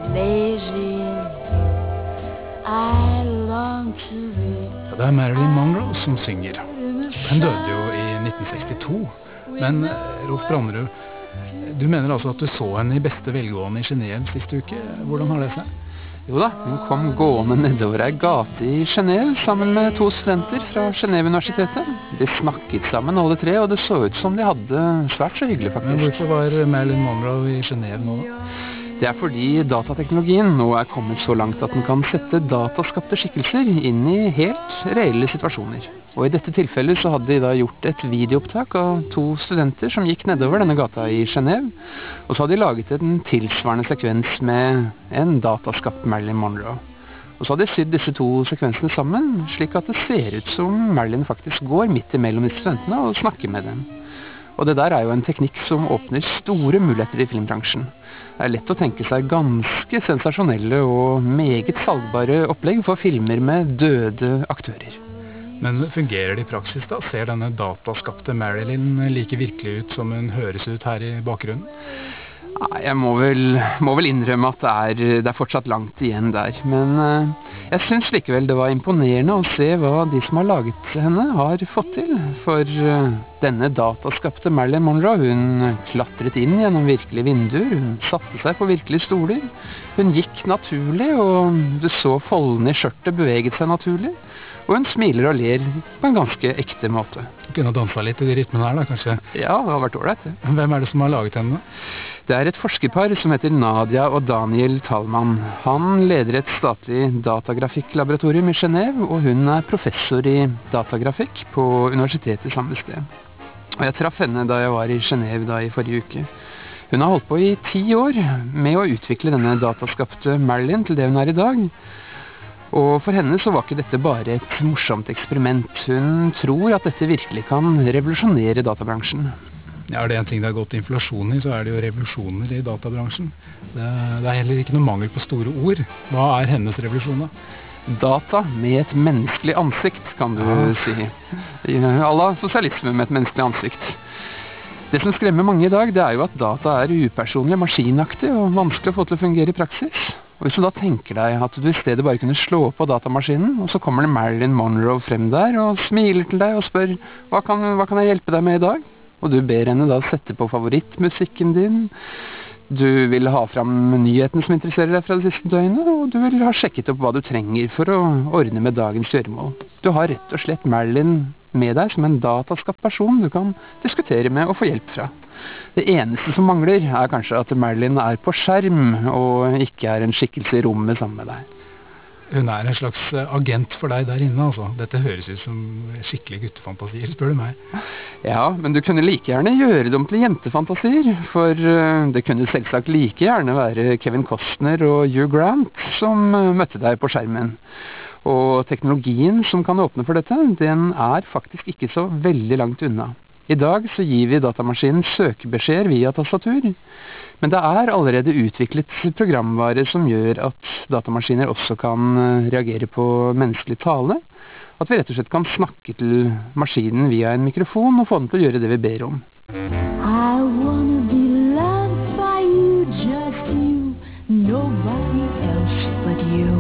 places I long to be. Ja, det Marilyn Monroe som synger. Hun døde jo i 1962. Men Rolf Brannerud, du mener altså at du så henne i beste velgående i Genève siste uke. Hvordan har det seg? Jo da, hun kom gående nedover ei gate i Genève sammen med 2 studenter fra Genève-universitetet. De snakket sammen alle 3, og det så ut som de hadde svært så hyggelig faktisk. Men hvorfor var Marilyn Monroe i Genève nå da? Det fordi datateknologien nå kommet så langt at den kan sette dataskapte skikkelser inn i helt reelle situasjoner. Og i dette tilfellet så hadde de da gjort et videoopptak av 2 studenter som gikk nedover denne gata i Genève, og så hadde de laget en tilsvarende sekvens med en dataskapt Marilyn Monroe. Og så hadde de sydd disse 2 sekvensene sammen, slik at det ser ut som Marilyn faktisk går midt imellom disse studentene og snakker med dem. Og det der jo en teknikk som åpner store muligheter i filmbransjen. Det lett å tenke seg ganske sensasjonelle og meget salgbare opplegg for filmer med døde aktører. Men fungerer det i praksis da? Ser denne dataskapte Marilyn like virkelig ut som hun høres ut her i bakgrunnen? Nei, jeg må vel innrømme at det fortsatt langt igjen der. Men jeg synes likevel det var imponerende å se hva de som har laget henne har fått til. For denne dataskapte Marilyn Monroe, hun klatret inn gjennom virkelige vinduer, hun satte seg på virkelige stoler. Hun gikk naturlig, og du så foldene i skjørtet beveget seg naturlig. Og hun smiler og ler på en ganske ekte måte. Du kunne dansa litt i de rytmene her da, kanskje? Ja, det har vært ålreit. Hvem det som har laget henne? Det et forskerpar som heter Nadia og Daniel Tallman. Han leder et statlig datagrafikklaboratorium i Genève, og hun professor i datagrafikk på universitetet samme sted. Og jeg traff henne da jeg var i Genève da i forrige uke. Hun har holdt på i 10 år med å utvikle denne dataskapte Marilyn til det hun i dag. Og for henne så var ikke dette bare et morsomt eksperiment. Hun tror at dette virkelig kan revolusjonere databransjen. Ja, det en ting det har gått inflasjon i, så det jo revolusjoner i databransjen. Det heller ikke noe mangel på store ord. Hva hennes revolusjon da? Data med et menneskelig ansikt, kan du si. À la sosialisme med et menneskelig ansikt. Det som skremmer mange i dag, det jo at data upersonlig, maskinaktig og vanskelig å få til å fungere i praksis. Og hvis du da tenker deg at du i stedet bare kunne slå på datamaskinen, og så kommer det Marilyn Monroe frem der og smiler til deg og spør hva kan jeg hjelpe deg med i dag? Og du ber henne da sette på favorittmusikken din. Du vil ha fram nyheten som interesserer deg fra det siste døgnet, og du vil ha sjekket opp hva du trenger for å ordne med dagens gjøremål. Du har rett og slett Marilyn med deg som en dataskapt person du kan diskutere med og få hjelp fra. Det eneste som mangler kanskje at Marilyn på skjerm og ikke en skikkelse i rommet sammen med deg. Hun en slags agent for deg der inne, altså. Dette høres ut som skikkelig guttefantasier, spør du meg. Ja, men du kunne like gjerne gjøre dem til jentefantasier, for det kunne selvsagt like gjerne være Kevin Costner og Hugh Grant som møtte deg på skjermen. Og teknologien som kan åpne for dette, den faktisk ikke så veldig langt unna. I dag så gir vi datamaskinen søkebeskjeder via tastatur, men det allerede utviklet programvare som gjør at datamaskiner også kan reagere på menneskelig tale. At vi rett og slett kan snakke til maskinen via en mikrofon og få den til å gjøre det vi ber om. I wanna be loved by you, just you, nobody else but you.